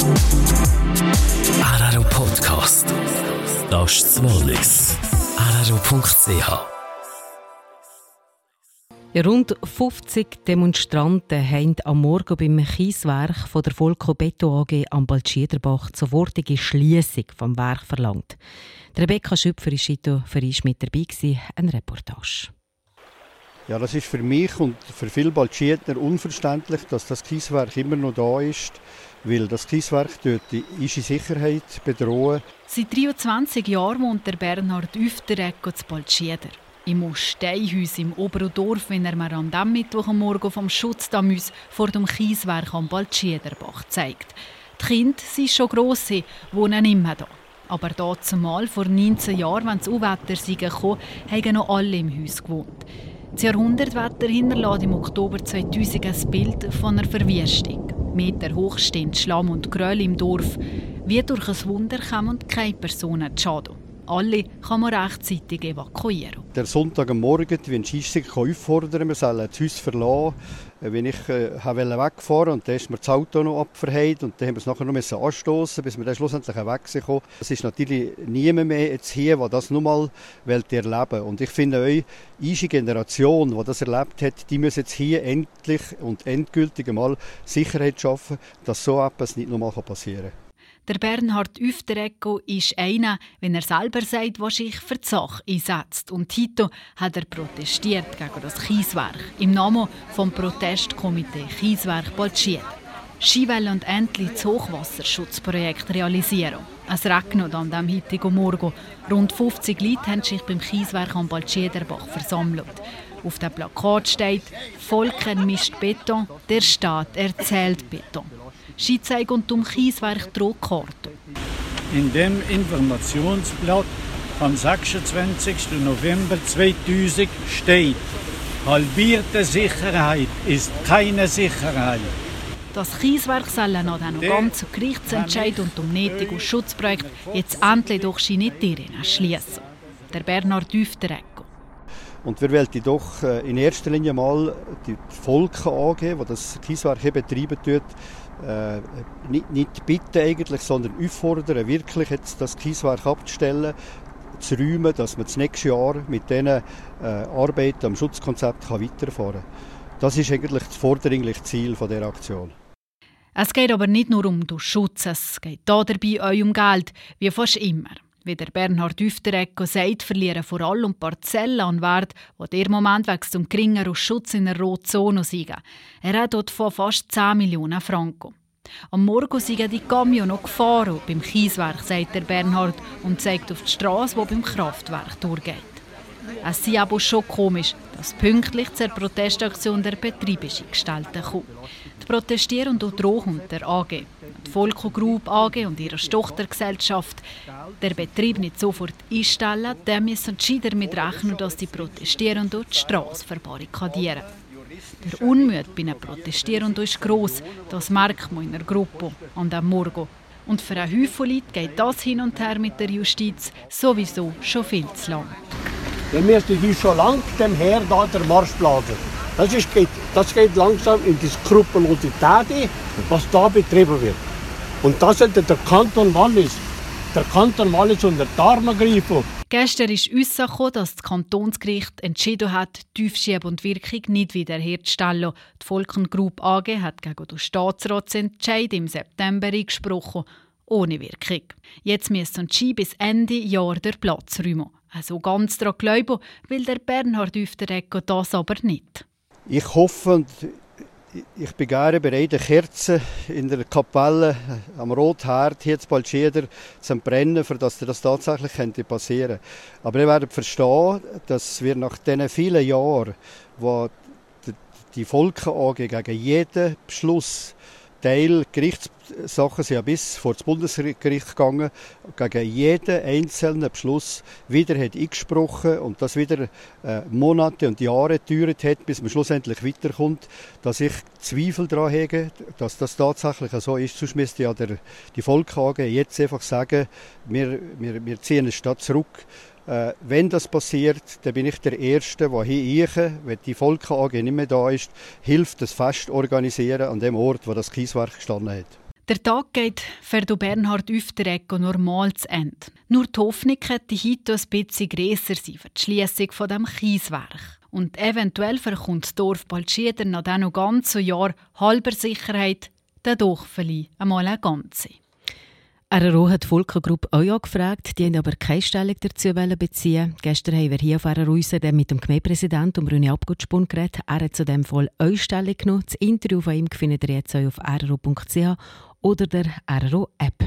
RRO Podcast. Das ist das Wallis. RRO.ch. Rund 50 Demonstranten haben am Morgen beim Kieswerk von der Volco Beton AG am Baltschiederbach sofortige Schliessung vom Werk verlangt. Rebecca Schüpfer war für uns mit dabei, eine Reportage. Ja, das ist für mich und für viele Baltschiedner unverständlich, dass das Kieswerk immer noch da ist, weil das Kieswerk dort die Sicherheit bedroht. Seit 23 Jahren wohnt der Bernhard Üfteregger zu Baltschieder. Im Steinhaus im Oberdorf, wenn er mir am Mittwochmorgen vom Schutzdamus vor dem Kieswerk am Baltschiederbach zeigt. Die Kinder sind schon gross, wohnen immer da. Aber dort zumal vor 19 Jahren, wenn das Unwetter kam, haben noch alle im Haus gewohnt. Das Jahrhundertwetter hinterlässt im Oktober 2000 ein Bild von einer Verwüstung. Meter hoch stehen Schlamm und Geröll im Dorf. Wie durch ein Wunder kommen keine Personen zu Schaden. Alle kann man rechtzeitig evakuieren. Der Sonntagmorgen, wenn die Scheissung auffordern, wir sollen das Haus verlassen. Wenn ich wegfahren wollte, und dann ist mir das Auto noch abverheilt und dann haben wir es nachher noch anstoßen, bis wir dann schlussendlich weggekommen sind. Es ist natürlich niemand mehr jetzt hier, der das nochmal erleben will. Und ich finde auch, unsere Generation, die das erlebt hat, die muss jetzt hier endlich und endgültig einmal Sicherheit schaffen, dass so etwas nicht nochmal passieren kann. Der Bernhard Üfteregger ist einer, wenn er selber sagt, was sich für die Sache einsetzt. Und Tito hat er protestiert gegen das Kieswerk im Namen vom Protestkomitee Kieswerk Baltschieder. Sie wollen und endlich das Hochwasserschutzprojekt realisieren. Es regnet an diesem heutigen Morgen. Rund 50 Leute haben sich beim Kieswerk am Baltschiederbach versammelt. Auf dem Plakat steht «Volken mischt Beton, der Staat erzählt Beton». Sie zeigen um Kieswerk Druckkarte. In dem Informationsblatt vom 26. November 2000 steht: halbierte Sicherheit ist keine Sicherheit. Das Kieswerk soll nach dem ganzen Gerichtsentscheid und dem nötigen Schutzprojekt jetzt endlich durch seine Türen schließen. Der Bernhard Üfteregger. Und wir wollten doch in erster Linie mal die Volco AG, die das Kieswerk betreiben tut, nicht bitten eigentlich, sondern auffordern, wirklich jetzt das Kieswerk abzustellen, zu räumen, dass man das nächste Jahr mit diesen Arbeiten am Schutzkonzept weiterfahren kann. Das ist eigentlich das vordringliche Ziel dieser Aktion. Es geht aber nicht nur um den Schutz, es geht dabei auch um Geld, wie fast immer. Wie der Bernhard Üfteregger sagt, verlieren vor allem Parzellen an Wert, die im Moment wegen zum geringeren Schutz in der roten Zone sind. Er hat dort von fast 10 Millionen Franken. Am Morgen sind die Camion noch gefahren beim Kieswerk, sagt der Bernhard und zeigt auf die Straße, die beim Kraftwerk durchgeht. Es ist aber schon komisch, dass pünktlich zur Protestaktion der betriebliche Gestalten kommt. Die Protestierenden drohen der AG, die Volco Group AG und ihre Tochtergesellschaft, der Betrieb nicht sofort einstellen, dann müssen sie damit rechnen, dass die Protestierenden die Straße verbarrikadieren. Der Unmut bei den Protestierenden ist gross, das merkt man in der Gruppe an diesem Morgen. Und für einen Haufen Leute geht das hin und her mit der Justiz sowieso schon viel zu lang. Dann müsste die schon lange dem Herr da der Marsch blasen. Das geht langsam in die Skrupelosität, was da betrieben wird. Und das sollte der Kanton Wallis unter die Arme greifen. Gestern ist herausgekommen, dass das Kantonsgericht entschieden hat, die Tiefschiebe und Wirkung nicht wiederherzustellen. Die Volken Group AG hat gegen den Staatsratsentscheid im September eingesprochen, ohne Wirkung. Jetzt müssen sie bis Ende Jahr den Platz räumen. Also ganz daran glauben will der Bernhard Üfteregger das aber nicht. Ich hoffe und ich bin gerne bereit, eine Kerze in der Kapelle am Rotherd hier zu Baltschieder zu brennen, für dass das tatsächlich passieren könnte. Aber ihr werdet verstehen, dass wir nach diesen vielen Jahren, wo die Volco AG gegen jeden Beschluss Teil Gerichtssachen sind ja bis vor das Bundesgericht gegangen, gegen jeden einzelnen Beschluss wieder hat eingesprochen und das wieder Monate und Jahre gedauert hat, bis man schlussendlich weiterkommt, dass ich Zweifel daran habe, dass das tatsächlich so ist. Sonst müsste ja die Volco AG jetzt einfach sagen, wir ziehen es statt zurück. Wenn das passiert, dann bin ich der Erste, der hier, wenn die Volco AG nicht mehr da ist, hilft, das Fest organisieren an dem Ort, wo das Kieswerk gestanden hat. Der Tag geht für Bernhard Üfteregger normal zu Ende. Nur die Hoffnung könnte heute ein bisschen grösser sein für die Schliessung von dem Kieswerk. Und eventuell verkommt das Dorf Baltscheder nach diesem ganzen Jahr halber Sicherheit, dann doch vielleicht einmal eine ganze. RRO hat die Volker-Gruppe auch ja gefragt, die haben aber keine Stellung dazu beziehen. Gestern haben wir hier auf RRO mit dem Gemeindepräsidenten René Abgutspun geredet. Er hat zu diesem Fall auch Stellung genommen. Das Interview von ihm findet ihr jetzt auch auf rro.ch oder der RRO-App.